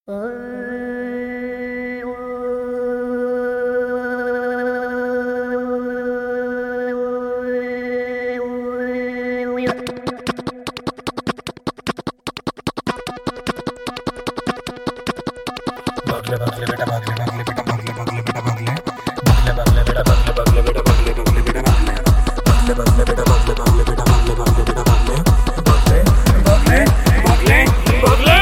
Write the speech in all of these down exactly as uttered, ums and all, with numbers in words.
भागले भागले बेटा भागले भागले बेटा भागले भागले बेटा भागले भागले भागले बेटा भागले भागले बेटा भागले भागले बेटा भागले भागले भागले बेटा भागले भागले बेटा भागले भागले बेटा भागले भागले भागले भागले भागले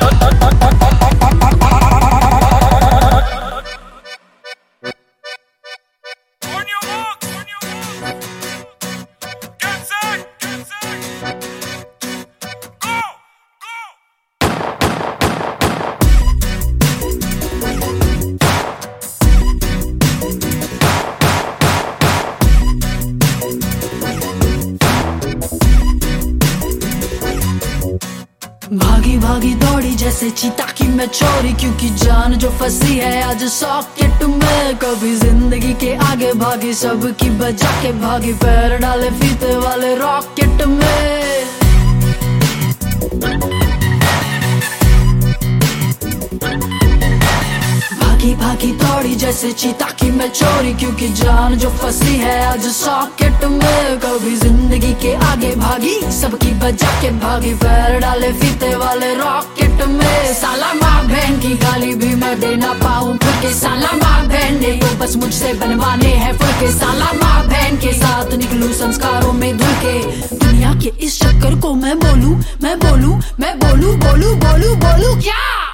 On your mark, on your mark. Get set, get set. Go, go. भागी भागी दौड़ी जैसे चीता की मैं चोरी, क्योंकि जान जो फंसी है आज सॉकेट में। कभी जिंदगी के आगे भागी, सबकी बचा के भागी, पैर डाले फीते वाले रॉकेट में। भागी भागी दौड़ी जैसे चीता की मैं चोरी, क्योंकि जान जो फंसी है आज सॉकेट में। कभी जिंदगी के आगे भागी, सबकी बचा के भागी, पैर डाले फीते वाले रॉकेट में। साला माँ बहन की गाली भी मैं दे ना पाऊं फिर के, साला माँ बहन ने तो बस मुझसे बनवाने हैं फुलके। साला माँ बहन के साथ निकलूं संस्कारों में धुल के। दुनिया के इस चक्कर को मैं बोलूं, मैं बोलूं, मैं बोलूं, बोलूं, बोलूं, बोलूं क्या?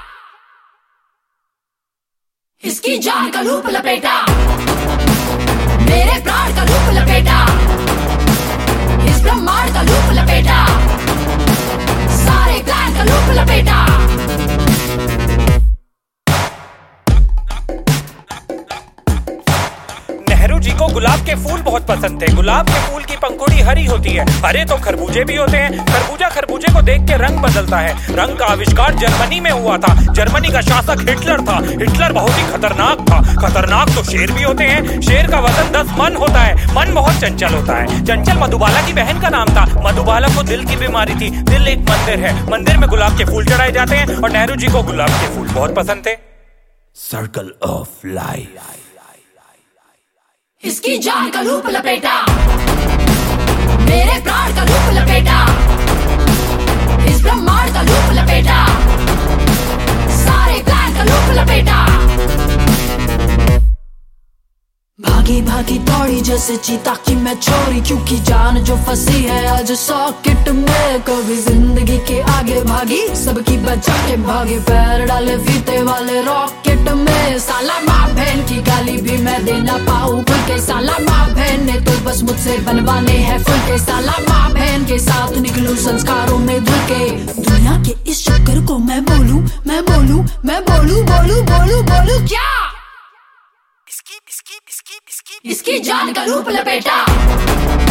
इसकी जान का लूप लपेटा, मेरे प्राण का लूप लपेटा, इस ब्रह्मांड का लूप लपेटा, सारे प्लान का लूप लपेटा। नेहरू जी को गुलाब के फूल बहुत पसंद थे। गुलाब के फूल की पंखुड़ी हरी होती है, हरे तो खरबूजे भी होते हैं। खरबूजा खरबूजे को देख के रंग बदलता है। रंग का आविष्कार जर्मनी में हुआ था। जर्मनी का शासक हिटलर था। हिटलर बहुत ही खतरनाक था। खतरनाक तो शेर भी होते हैं। शेर का वजन दस मन होता है। मन बहुत चंचल होता है। चंचल मधुबाला की बहन का नाम था। मधुबाला को दिल की बीमारी थी। दिल एक मंदिर है, मंदिर में गुलाब के फूल चढ़ाए जाते हैं और नेहरू जी को गुलाब के फूल बहुत पसंद थे। Circle of life. इसकी जान का लूप लपेटा, मेरे प्राण का लूप लपेटा, इस ब्रह्मांड का लूप लपेटा, सारे प्लान का लूप लपेटा। भागी भागी दौड़ी जैसे चीता की मैं चोरी, क्योंकि जान जो फंसी है आज सॉकेट में। कभी जिंदगी के आगे भागी, सबकी बचा के भागी, पैर डाले फीते वाले रॉकेट में। साला माँ बहन की गाली भी मैं दे ना पाऊं खुल के। साला माँ बहन ने तो बस मुझसे बनवाने हैं फुलके। साला माँ बहन के साथ निकलूं संस्कारों में धुल के। दुनिया के इस चक्कर को मैं बोलूं, मैं बोलूं, मैं बोलूं, बोलूं, बोलूं, बोलूं क्या? इसकी इसकी इसकी इसकी इसकी जान का लूप लपेटा,